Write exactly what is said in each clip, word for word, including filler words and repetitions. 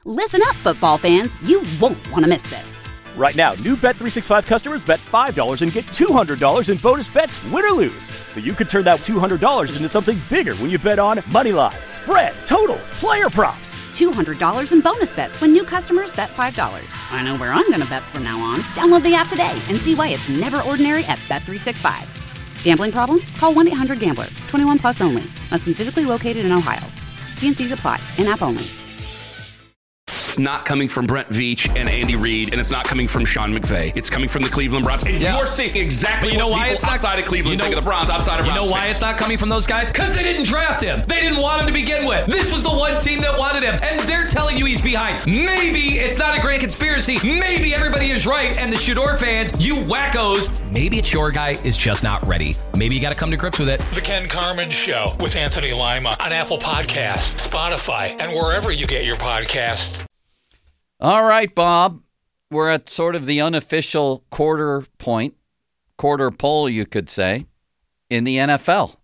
Listen up, football fans. You won't want to miss this. Right now, new Bet three sixty-five customers bet five dollars and get two hundred dollars in bonus bets, win or lose. So you could turn that two hundred dollars into something bigger when you bet on money line, spread, totals, player props. two hundred dollars in bonus bets when new customers bet five dollars. I know where I'm going to bet from now on. Download the app today and see why it's never ordinary at Bet three sixty-five. Gambling problem? Call one eight hundred gambler. twenty-one plus only. Must be physically located in Ohio. T and C's apply. In-app only. It's not coming from Brent Veach and Andy Reid, and it's not coming from Sean McVay. It's coming from the Cleveland Browns. And yeah. you're seeing exactly you know what why people it's not, outside of Cleveland you know, think of the Browns, outside of Browns. You know why fans. It's not coming from those guys? Because they didn't draft him. They didn't want him to begin with. This was the one team that wanted him, and they're telling you he's behind. Maybe it's not a grand conspiracy. Maybe everybody is right, and the Shador fans, you wackos, maybe it's your guy is just not ready. Maybe you got to come to grips with it. The Ken Carman Show with Anthony Lima on Apple Podcasts, Spotify, and wherever you get your podcasts. All right, Bob, we're at sort of the unofficial quarter point, quarter pole, you could say, in the N F L.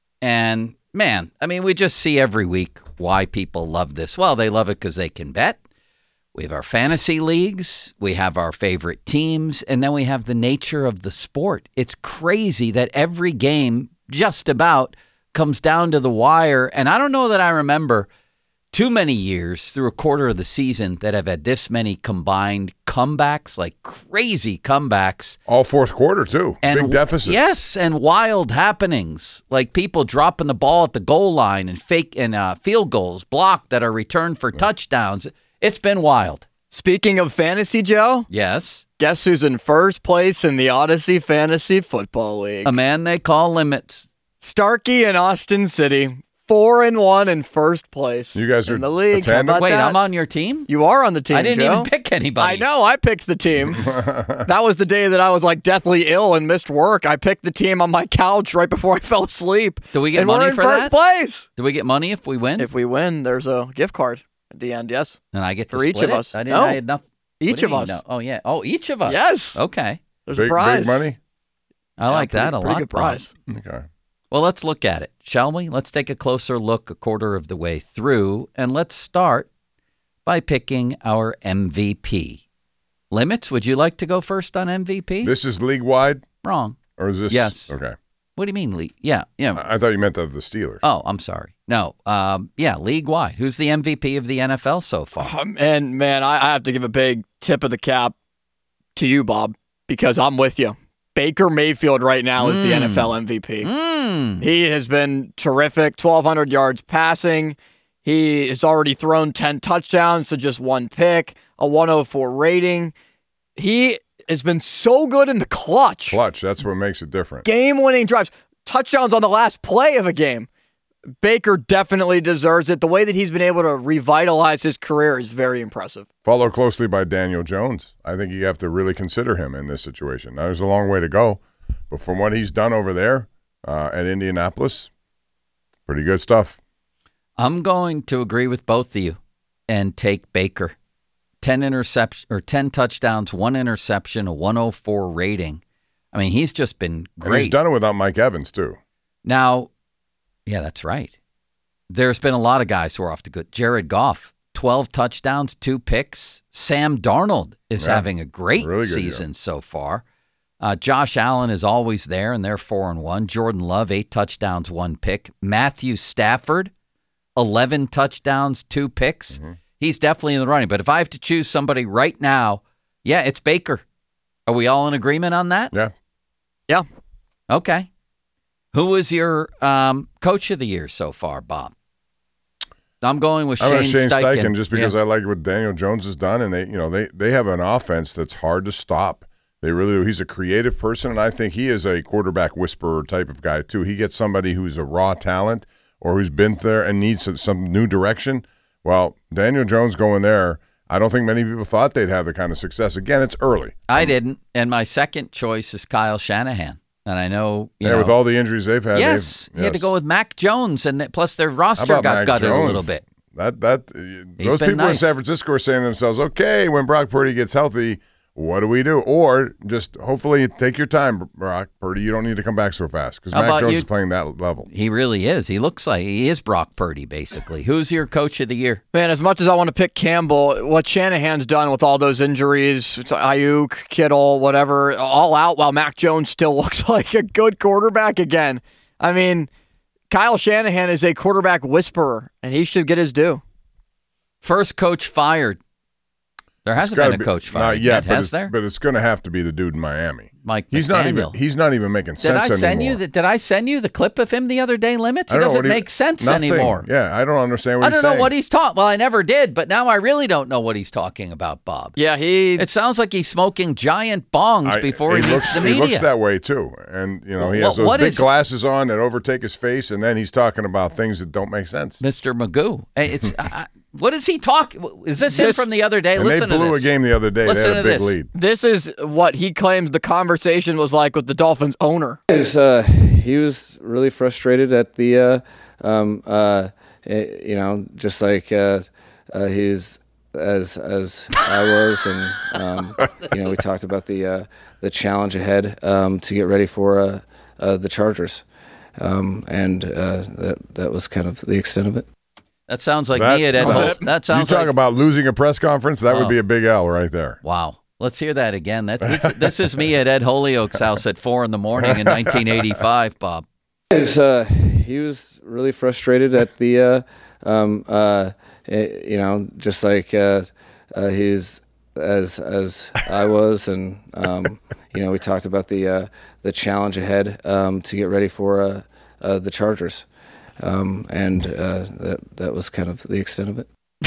And, man, I mean, we just see every week why people love this. Well, they love it because they can bet. We have our fantasy leagues. We have our favorite teams. And then we have the nature of the sport. It's crazy that every game just about comes down to the wire. And I don't know that I remember too many years through a quarter of the season that have had this many combined comebacks, like crazy comebacks. All fourth quarter, too. And big deficits. Yes, and wild happenings, like people dropping the ball at the goal line and fake and uh, field goals blocked that are returned for touchdowns. It's been wild. Speaking of fantasy, Joe. Yes. Guess who's in first place in the Odyssey Fantasy Football League? A man they call Limits. Starkey in Austin City. Four and one in first place. You guys are in the league. How about Wait, that? I'm on your team? You are on the team, I didn't Joe. even pick anybody. I know. I picked the team. That was the day that I was like deathly ill and missed work. I picked the team on my couch right before I fell asleep. Do we get and money we're in for first that? place. Do we get money if we win? If we win, there's a gift card at the end, yes. And I get to for each split of it? us. I didn't no. I had nothing. Each of mean, us. No? Oh, yeah. Oh, each of us. Yes. Okay. There's big, a prize. Big money? I yeah, like pretty, that a pretty lot. Good prize. Okay. Well, let's look at it, shall we? Let's take a closer look a quarter of the way through, and let's start by picking our M V P. Limits, would you like to go first on M V P? This is league-wide? Wrong. Or is this? Yes. Okay. What do you mean league? Yeah. yeah. I thought you meant of the Steelers. Oh, I'm sorry. No. Um, yeah, league-wide. Who's the M V P of the N F L so far? Um, and, man, I, I have to give a big tip of the cap to you, Bob, because I'm with you. Baker Mayfield right now is mm. the N F L M V P. Mm. He has been terrific, twelve hundred yards passing. He has already thrown ten touchdowns to just one pick, a one oh four rating. He has been so good in the clutch. Clutch, that's what makes it different. Game-winning drives, touchdowns on the last play of a game. Baker definitely deserves it. The way that he's been able to revitalize his career is very impressive. Followed closely by Daniel Jones. I think you have to really consider him in this situation. Now, there's a long way to go, but from what he's done over there uh, at Indianapolis, pretty good stuff. I'm going to agree with both of you and take Baker. ten interception or ten touchdowns, one interception, a one oh four rating. I mean, he's just been great. And he's done it without Mike Evans, too. Now, yeah, that's right. There's been a lot of guys who are off to good. Jared Goff, twelve touchdowns, two picks. Sam Darnold is yeah, having a great really season year. so far. Uh, Josh Allen is always there, and they're four and one. Jordan Love, eight touchdowns, one pick. Matthew Stafford, eleven touchdowns, two picks. Mm-hmm. He's definitely in the running. But if I have to choose somebody right now, yeah, it's Baker. Are we all in agreement on that? Yeah. Yeah. Okay. Who was your um, coach of the year so far, Bob? I'm going with Shane, I'm Shane Steichen. Steichen just because yeah. I like what Daniel Jones has done, and they, you know, they they have an offense that's hard to stop. They really do. He's a creative person, and I think he is a quarterback whisperer type of guy too. He gets somebody who's a raw talent or who's been there and needs some, some new direction. Well, Daniel Jones going there, I don't think many people thought they'd have the kind of success. Again, it's early. I didn't, and my second choice is Kyle Shanahan. And I know, you yeah, know, with all the injuries they've had. Yes, they've, he had yes. to go with Mac Jones, and th- plus their roster got Mac gutted Jones? a little bit. That that He's those been people nice. in San Francisco are saying to themselves, "Okay, when Brock Purdy gets healthy, What do we do? Or just hopefully take your time, Brock Purdy. You don't need to come back so fast because Mac Jones you? is playing that level. He really is. He looks like he is Brock Purdy, basically. Who's your coach of the year? Man, as much as I want to pick Campbell, what Shanahan's done with all those injuries, Ayuk, Kittle, whatever, all out while Mac Jones still looks like a good quarterback again. I mean, Kyle Shanahan is a quarterback whisperer, and he should get his due. First coach fired. There hasn't been a be, coach fired not yet, yet, but has it's, there? But it's going to have to be the dude in Miami. Mike he's McDaniel. not even he's not even making did sense I send anymore. You the, did I send you the clip of him the other day, Limits? He doesn't make sense nothing. anymore. Yeah, I don't understand what I he's don't saying. know what he's talking. Well, I never did, but now I really don't know what he's talking about, Bob. Yeah, he. It sounds like he's smoking giant bongs I, before he, he meets looks, the media. He looks that way too, and you know he Well, has those what big is- glasses on that overtake his face, and then he's talking about things that don't make sense. Mister Magoo. Hey, It's I, what does he talk? Is this, him This- from the other day? And Listen they blew to this. a game the other day. Listen they had to a big this. lead. This is what he claims the conversation was like with the Dolphins owner. It was, uh, he was really frustrated at the, uh, um, uh, eh, you know, just like uh, uh, he was as as I was, and um, you know, we talked about the uh, the challenge ahead um, to get ready for uh, uh, the Chargers, um, and uh, that that was kind of the extent of it. That sounds like That me at Ed. sounds- Hol- That sounds you talk like about losing a press conference. That Oh. would be a big L right there. wow. Let's hear that again. That's it's, this is me at Ed Holyoke's house at four in the morning in nineteen eighty-five, Bob. It was, uh, he was really frustrated at the, uh, um, uh, eh, you know, just like uh, uh, he was as as I was, and um, you know, we talked about the uh, the challenge ahead um, to get ready for uh, uh, the Chargers, um, and uh, that that was kind of the extent of it.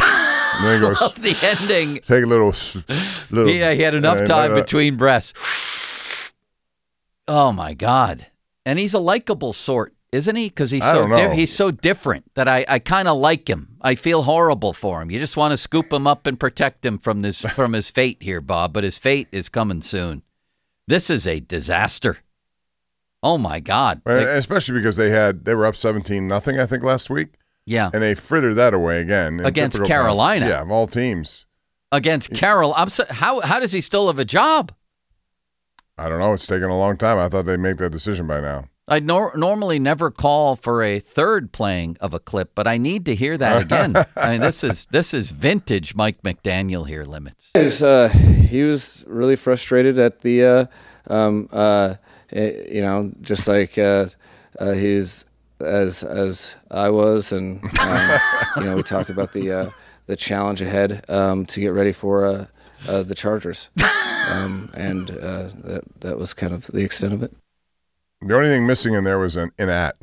And then he goes, Love the ending. take a little, little. Yeah, he had enough uh, time uh, between breaths. Oh my God! And he's a likable sort, isn't he? Because he's I so don't know. di- he's so different that I, I kind of like him. I feel horrible for him. You just want to scoop him up and protect him from this from his fate here, Bob. But his fate is coming soon. This is a disaster. Oh my God! Well, Like, especially because they had they were up seventeen nothing I think last week, yeah, and they frittered that away again in Against typical- Carolina. Yeah, of all teams. against Carol. I'm so, how how does he still have a job? I don't know. It's taken a long time. I thought they'd make that decision by now. I nor- normally never call for a third playing of a clip, but I need to hear that again. I mean, this is this is vintage Mike McDaniel here, Limits. It was, uh, he was really frustrated at the, uh, um, uh, eh, you know, just like uh, uh, he was as as I was, and um, you know, we talked about the uh, the challenge ahead um, to get ready for uh, uh, the Chargers, um, and uh, that that was kind of the extent of it. The only thing missing in there was an, an at.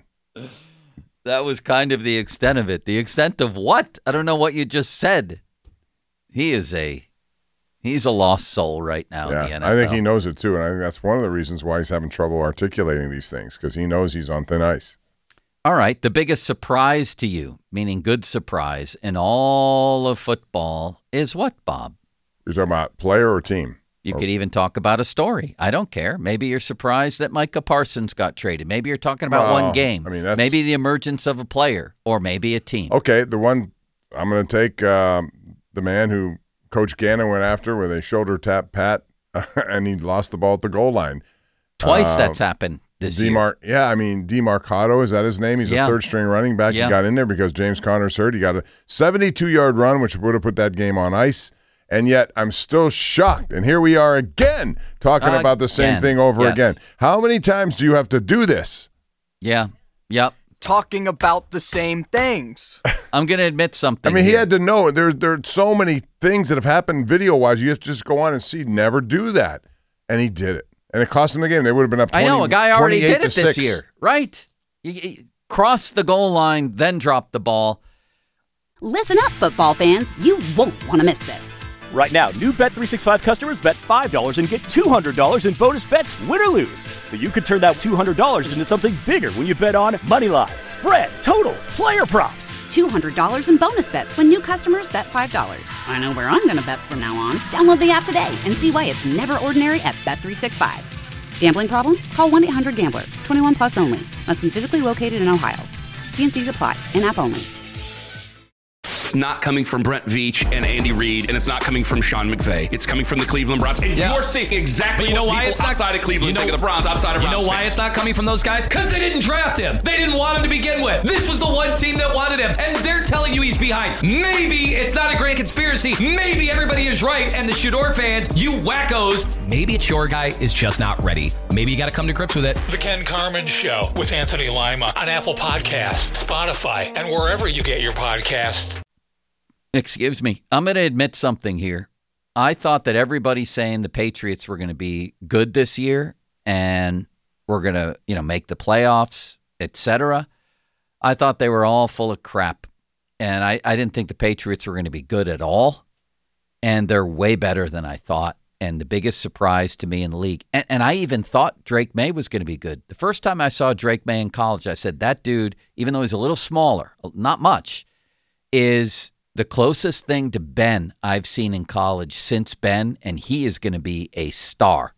That was kind of the extent of it. The extent of what? I don't know what you just said. He is a he's a lost soul right now in the Yeah, N F L. I think he knows it too, and I think that's one of the reasons why he's having trouble articulating these things because he knows he's on thin ice. All right, the biggest surprise to you, meaning good surprise, in all of football is what, Bob? You're talking about player or team? You Or- could even talk about a story. I don't care. Maybe you're surprised that Micah Parsons got traded. Maybe you're talking about Well, one game. I mean, that's- maybe the emergence of a player or maybe a team. Okay, the one I'm going to take um, the man who Coach Gannon went after with a shoulder tap pat, and he lost the ball at the goal line. Twice uh, that's happened this year. Demar- yeah, I mean, DeMarcado, is that his name? He's Yeah. a third string running back. Yeah. He got in there because James Conner's hurt. He got a seventy-two yard run, which would have put that game on ice. And yet I'm still shocked. And here we are again talking about the same Again. thing over Yes. again. How many times do you have to do this? Yeah. Yep. Talking about the same things. I'm going to admit I something. mean, he here. had to know. There, there are so many things that have happened video-wise. You have to just go on and see. Never do that. And he did it. And it cost him the game. They would have been up twenty, I know, a guy already did it twenty-eight to this six. year. Right. You, you cross the goal line, then drop the ball. Listen up, football fans. You won't want to miss this. Right now, new Bet three sixty-five customers bet five dollars and get two hundred dollars in bonus bets, win or lose. So you could turn that two hundred dollars into something bigger when you bet on money line, spread, totals, player props. two hundred dollars in bonus bets when new customers bet five dollars. I know where I'm going to bet from now on. Download the app today and see why it's never ordinary at Bet three sixty-five. Gambling problem? Call one eight hundred gambler. twenty-one plus only. Must be physically located in Ohio. T and C's apply. In-app only. It's not coming from Brent Veach and Andy Reid, and it's not coming from Sean McVay. It's coming from the Cleveland Browns. And yeah. you're seeing exactly you know what why people it's not, outside of Cleveland you know, think of the Browns, outside of You Browns know why fans. it's not coming from those guys? Because they didn't draft him. They didn't want him to begin with. This was the one team that wanted him, and they're telling you he's behind. Maybe it's not a grand conspiracy. Maybe everybody is right, and the Shador fans, you wackos, maybe it's your guy is just not ready. Maybe you got to come to grips with it. The Ken Carman Show with Anthony Lima on Apple Podcasts, Spotify, and wherever you get your podcasts. Excuse me. I'm going to admit something here. I thought that everybody's saying the Patriots were going to be good this year and we're going to, you know, make the playoffs, et cetera. I thought they were all full of crap. And I, I didn't think the Patriots were going to be good at all. And they're way better than I thought. And the biggest surprise to me in the league. And, and I even thought Drake May was going to be good. The first time I saw Drake May in college, I said, that dude, even though he's a little smaller, not much, is the closest thing to Ben I've seen in college since Ben, and he is going to be a star.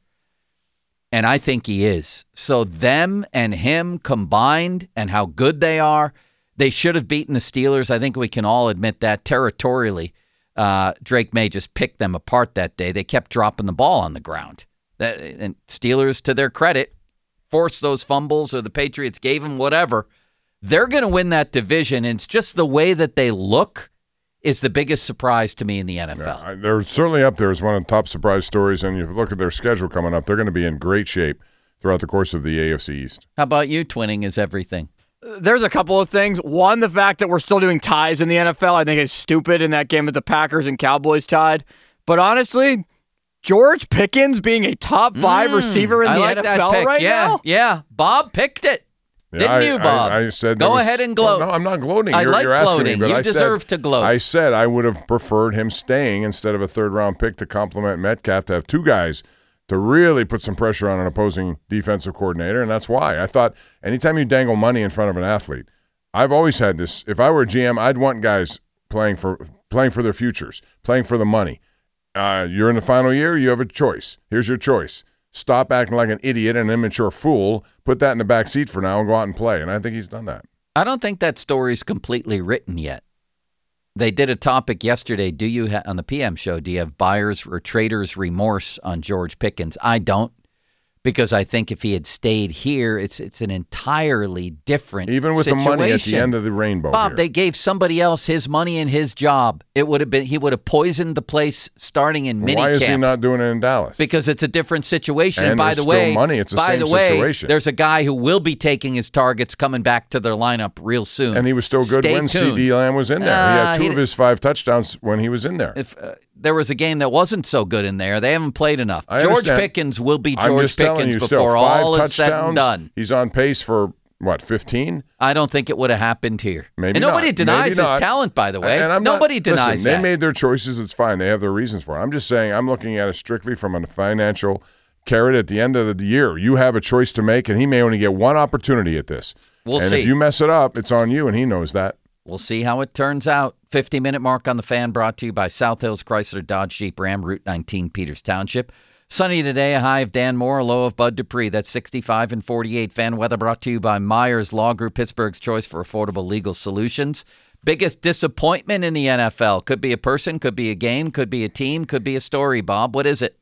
And I think he is. So them and him combined and how good they are, they should have beaten the Steelers. I think we can all admit that territorially. Uh, Drake May just picked them apart that day. They kept dropping the ball on the ground. That, and Steelers, to their credit, forced those fumbles, or the Patriots gave them whatever. They're going to win that division, and it's just the way that they look is the biggest surprise to me in the N F L. Yeah, they're certainly up there as one of the top surprise stories, and you look at their schedule coming up, they're going to be in great shape throughout the course of the A F C East. How about you? Twinning is everything. There's a couple of things. One, the fact that we're still doing ties in the N F L, I think is stupid in that game with the Packers and Cowboys tied. But honestly, George Pickens being a top five mm, receiver in I the like N F L that pick. right yeah, now? Yeah, Bob picked it. Yeah, Didn't I, you, Bob? I, I said Go was, ahead and gloat. Well, no, I'm not gloating. I You're, like you're asking gloating. me, but you I deserve said, to gloat. I said I would have preferred him staying instead of a third-round pick to complement Metcalf, to have two guys to really put some pressure on an opposing defensive coordinator, and that's why. I thought anytime you dangle money in front of an athlete, I've always had this. If I were a G M, I'd want guys playing for playing for their futures, playing for the money. Uh, you're in the final year, you have a choice. Here's your choice. Stop acting like an idiot and an immature fool. Put that in the back seat for now and go out and play. And I think he's done that. I don't think that story's completely written yet. They did a topic yesterday. Do you ha- on the P M show? Do you have buyer's or trader's remorse on George Pickens? I don't, because I think if he had stayed here, it's it's an entirely different even with situation. the money at the end of the rainbow. Bob, here. they gave somebody else his money and his job. It would have been he would have poisoned the place starting in minicamp. Why is he not doing it in Dallas? Because it's a different situation. And, and by there's the way, still money. It's the by same the way, situation. There's a guy who will be taking his targets coming back to their lineup real soon. And he was still good Stay when tuned. CeeDee Lamb was in there. Uh, he had two he of his five touchdowns when he was in there. If uh, there was a game that wasn't so good in there, they haven't played enough. I George understand. Pickens will be I'm George just telling Pickens you before still, five all is said and touchdowns, done. He's on pace for, what, fifteen? I don't think it would have happened here. Maybe and nobody not. denies Maybe his not. talent, by the way. And I'm nobody not, denies listen, that. They made their choices. It's fine. They have their reasons for it. I'm just saying I'm looking at it strictly from a financial carrot at the end of the year. You have a choice to make, and he may only get one opportunity at this. We'll and see. if you mess it up, it's on you, and he knows that. We'll see how it turns out. fifty-minute mark on the Fan, brought to you by South Hills Chrysler Dodge Jeep Ram, Route nineteen, Peters Township. Sunny today, a high of Dan Moore, a low of Bud Dupree. That's sixty-five and forty-eight. Fan weather brought to you by Myers Law Group, Pittsburgh's choice for affordable legal solutions. Biggest disappointment in the N F L? Could be a person, could be a game, could be a team, could be a story, Bob. What is it?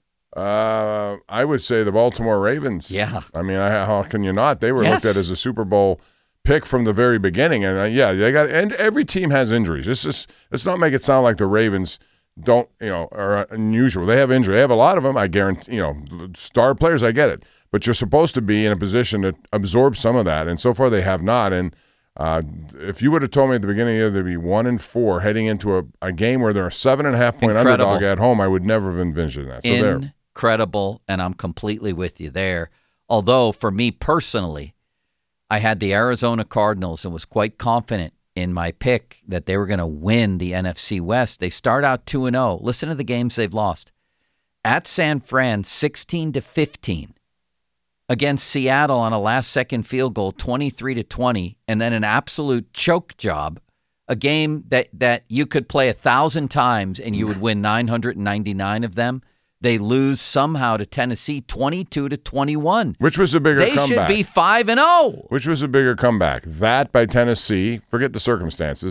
Uh, I would say the Baltimore Ravens. Yeah. I mean, I, how can you not? They were Yes. looked at as a Super Bowl pick from the very beginning, and uh, yeah, they got. And every team has injuries. This is let's not make it sound like the Ravens don't, you know, are unusual. They have injury. They have a lot of them. I guarantee. You know, star players. I get it, but you're supposed to be in a position to absorb some of that, and so far they have not. And uh, if you would have told me at the beginning of the year they'd be one and four heading into a, a game where they're a seven and a half point Incredible. underdog at home, I would never have envisioned that. So there. Incredible, and I'm completely with you there. Although, for me personally, I had the Arizona Cardinals and was quite confident in my pick that they were going to win the N F C West. They start out two and oh. Listen to the games they've lost. At San Fran, sixteen to fifteen. Against Seattle on a last-second field goal, twenty-three to twenty, and then an absolute choke job. A game that, that you could play a thousand times and you would win nine hundred ninety-nine of them. They lose somehow to Tennessee, twenty-two to twenty-one. Which was a bigger they comeback? They should be five and oh. Which was a bigger comeback? That by Tennessee, forget the circumstances,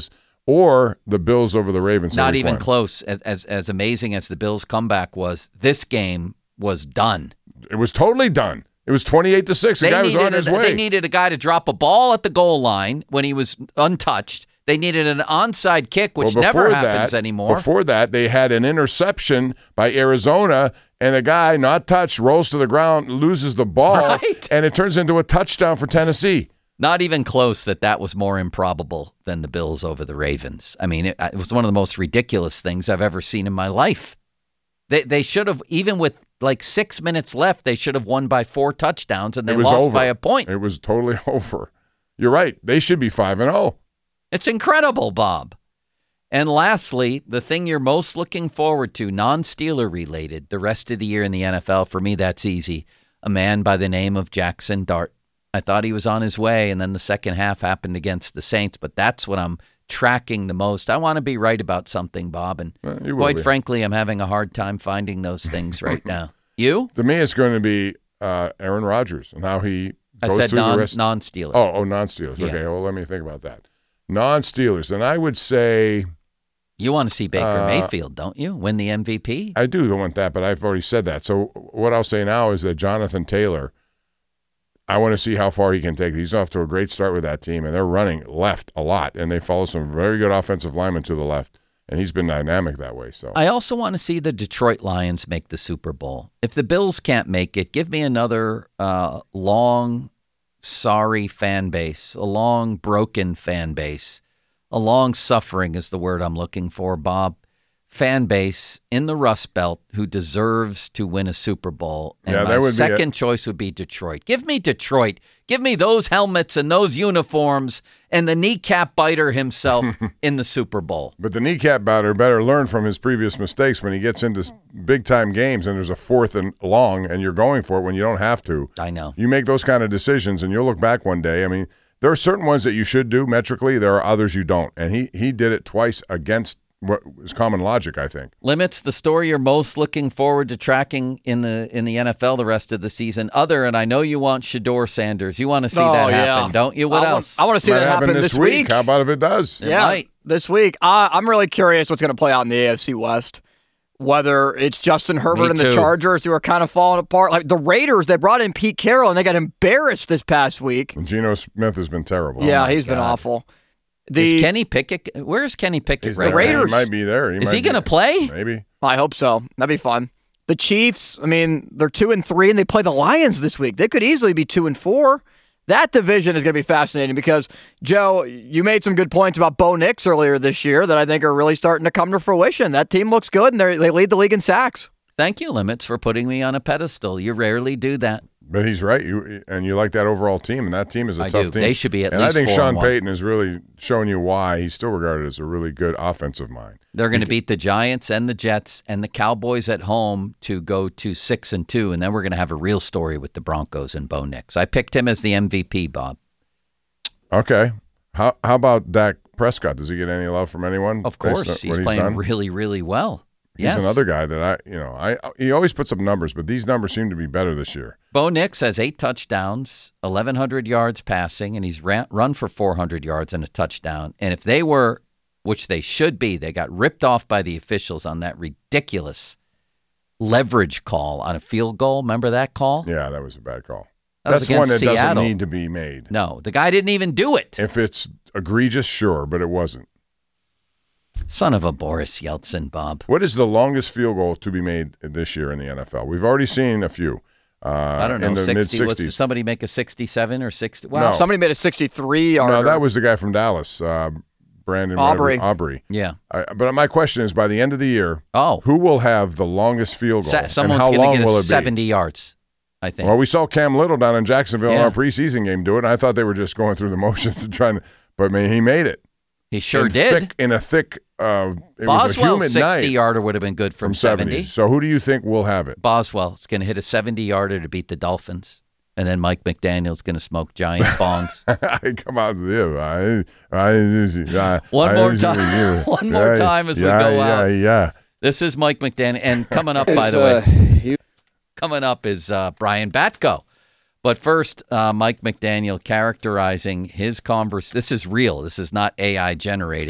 or the Bills over the Ravens. Not even coin. close. As, as as amazing as the Bills' comeback was, this game was done. It was totally done. It was twenty-eight to six. The they guy was on his a, way. They needed a guy to drop a ball at the goal line when he was untouched. They needed an onside kick, which well, never that, happens anymore. Before that, they had an interception by Arizona, and a guy not touched rolls to the ground, loses the ball, right. and it turns into a touchdown for Tennessee. Not even close that that was more improbable than the Bills over the Ravens. I mean, it, it was one of the most ridiculous things I've ever seen in my life. They they should have, even with like six minutes left, they should have won by four touchdowns, and they it was lost over. by a point. It was totally over. You're right. They should be five and oh. It's incredible, Bob. And lastly, the thing you're most looking forward to, non-Steeler related, the rest of the year in the N F L, for me, that's easy. A man by the name of Jackson Dart. I thought he was on his way, and then the second half happened against the Saints, but that's what I'm tracking the most. I want to be right about something, Bob, and uh, quite be. frankly, I'm having a hard time finding those things right now. You? To me, it's going to be uh, Aaron Rodgers and how he goes I said through non, the rest. non-Steeler. Oh, oh, non-Steelers. Yeah. Okay, well, let me think about that. Non-Steelers, and I would say you want to see Baker uh, Mayfield, don't you? Win the M V P? I do want that, but I've already said that. So what I'll say now is that Jonathan Taylor, I want to see how far he can take it. He's off to a great start with that team, and they're running left a lot, and they follow some very good offensive linemen to the left, and he's been dynamic that way. So I also want to see the Detroit Lions make the Super Bowl. If the Bills can't make it, give me another uh, long, sorry fan base, a long, broken fan base, a long suffering is the word I'm looking for, Bob. Fan base in the Rust Belt who deserves to win a Super Bowl. And yeah, my that would second be choice would be Detroit. Give me Detroit. Give me those helmets and those uniforms and the kneecap biter himself in the Super Bowl. But the kneecap biter better learn from his previous mistakes when he gets into big-time games and there's a fourth and long and you're going for it when you don't have to. I know. You make those kind of decisions and you'll look back one day. I mean, there are certain ones that you should do metrically. There are others you don't. And he, he did it twice against what is common logic, I think. Limits, the story you're most looking forward to tracking in the in the N F L the rest of the season. Other, and I know you want Shedeur Sanders. You want to see oh, that yeah. happen, don't you? What I else? Want, I want to see Might that happen, happen this week. week. How about if it does? It yeah, might. this week. I, I'm really curious what's going to play out in the A F C West. Whether it's Justin Herbert Me and the too. Chargers who are kind of falling apart. Like the Raiders, they brought in Pete Carroll and they got embarrassed this past week. And Geno Smith has been terrible. yeah, my he's been God. awful. The, is Kenny Pickett? Where's Kenny Pickett? He's Right there. now? Raiders. He might be there. He Is might he be- going to play? Maybe. I hope so. That'd be fun. The Chiefs, I mean, they're two and three, and they play the Lions this week. They could easily be two and four. That division is going to be fascinating because, Joe, you made some good points about Bo Nix earlier this year that I think are really starting to come to fruition. That team looks good, and they they lead the league in sacks. Thank you, Limits, for putting me on a pedestal. You rarely do that. But he's right. You and you like that overall team, and that team is a I tough do. team. They should be at and least I think four Sean and one. Payton is really showing you why he's still regarded as a really good offensive mind. They're going to beat the Giants and the Jets and the Cowboys at home to go to six and two, and then we're going to have a real story with the Broncos and Bo Nix. I picked him as the M V P, Bob. Okay. How how about Dak Prescott? Does he get any love from anyone? Of based course, on he's what playing done? really, really well. He's Yes. another guy that I, you know, I he always puts up numbers, but these numbers seem to be better this year. Bo Nix has eight touchdowns, eleven hundred yards passing, and he's ran, run for four hundred yards and a touchdown. And if they were, which they should be, they got ripped off by the officials on that ridiculous leverage call on a field goal. Remember that call? Yeah, that was a bad call. That was That's one that against doesn't Seattle. need to be made. No, the guy didn't even do it. If it's egregious, sure, but it wasn't. Son of a Boris Yeltsin, Bob. What is the longest field goal to be made this year in the N F L? We've already seen a few. Uh, I don't know, in the mid sixty. What's, sixties. somebody make a sixty-seven or sixty? No. Wow. Somebody made a sixty-three yarder. No, that was the guy from Dallas, uh, Brandon Aubrey. whatever- Aubrey. Yeah. I, but my question is, by the end of the year, Oh. who will have the longest field goal, Sa- and someone's how going long to get will a it be? seventy yards, I think. Well, we saw Cam Little down in Jacksonville in Yeah. our preseason game do it, and I thought they were just going through the motions and trying to. But man, he made it. he sure in did. Thick, in a thick. Uh, it was a Boswell's humid night sixty-yarder would have been good from, from seventy. So who do you think will have it? Boswell is going to hit a seventy-yarder to beat the Dolphins. And then Mike McDaniel's going to smoke giant bongs. Come on, yeah. I, I, I, One I, more I, time. yeah, One more yeah, time as we yeah, go yeah, out. Yeah, This is Mike McDaniel. And coming up, by the uh, way, you- coming up is uh, Brian Batko. But first, uh, Mike McDaniel characterizing his converse. This is real. This is not A I generated.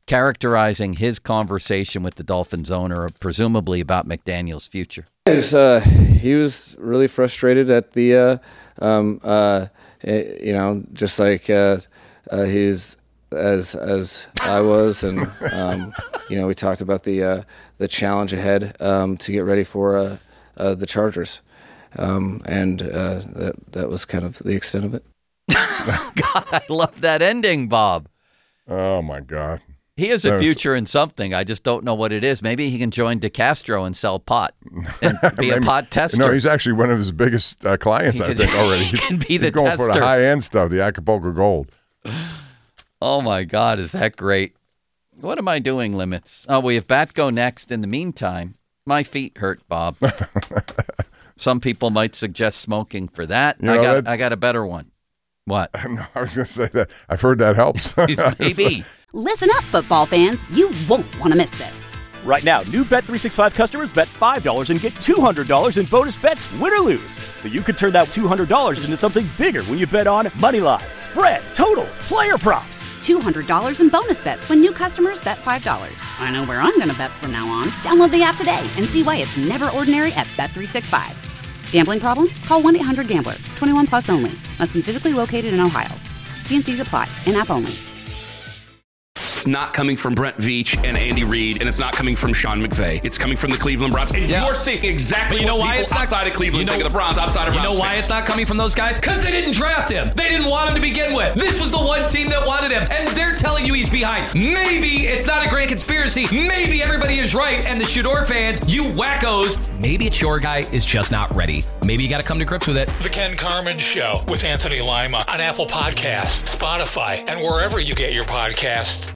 characterizing his conversation with the Dolphins owner, presumably about McDaniel's future. He was, uh, he was really frustrated at the, uh, um, uh, you know, just like uh, uh, he was as as I was, and um, you know, we talked about the uh, the challenge ahead um, to get ready for uh, uh, the Chargers, um, and uh, that that was kind of the extent of it. God, I love that ending, Bob. Oh my God. He has a future in something. I just don't know what it is. Maybe he can join DeCastro and sell pot and be a pot tester. No, he's actually one of his biggest uh, clients, I think, already. He can be he's the going tester. for the high-end stuff, the Acapulco Gold. Oh, my God. Is that great? What am I doing, Limits? Oh, we have Batco next. In the meantime, my feet hurt, Bob. Some people might suggest smoking for that. You I know, got that- I got a better one. What? No, I was going to say that. I've heard that helps. Maybe. Listen up, football fans. You won't want to miss this. Right now, new Bet three sixty-five customers bet five dollars and get two hundred dollars in bonus bets, win or lose. So you could turn that two hundred dollars into something bigger when you bet on money line, spread, totals, player props. two hundred dollars in bonus bets when new customers bet five dollars. I know where I'm going to bet from now on. Download the app today and see why it's never ordinary at Bet three sixty-five. Gambling problem? Call one eight hundred gambler. twenty-one plus only. Must be physically located in Ohio. T and C's apply. In-app only. It's not coming from Brent Veach and Andy Reid, and it's not coming from Sean McVay. It's coming from the Cleveland Browns. And Yeah. you're seeing exactly But you know what why people it's not- outside of Cleveland you know- think of the Browns, outside of You Browns know why fans. it's not coming from those guys? Because they didn't draft him. They didn't want him to begin with. This was the one team that wanted him, and they're telling you he's behind. Maybe it's not a grand conspiracy. Maybe everybody is right, and the Shador fans, you wackos, maybe it's your guy is just not ready. Maybe you got to come to grips with it. The Ken Carman Show with Anthony Lima on Apple Podcasts, Spotify, and wherever you get your podcasts.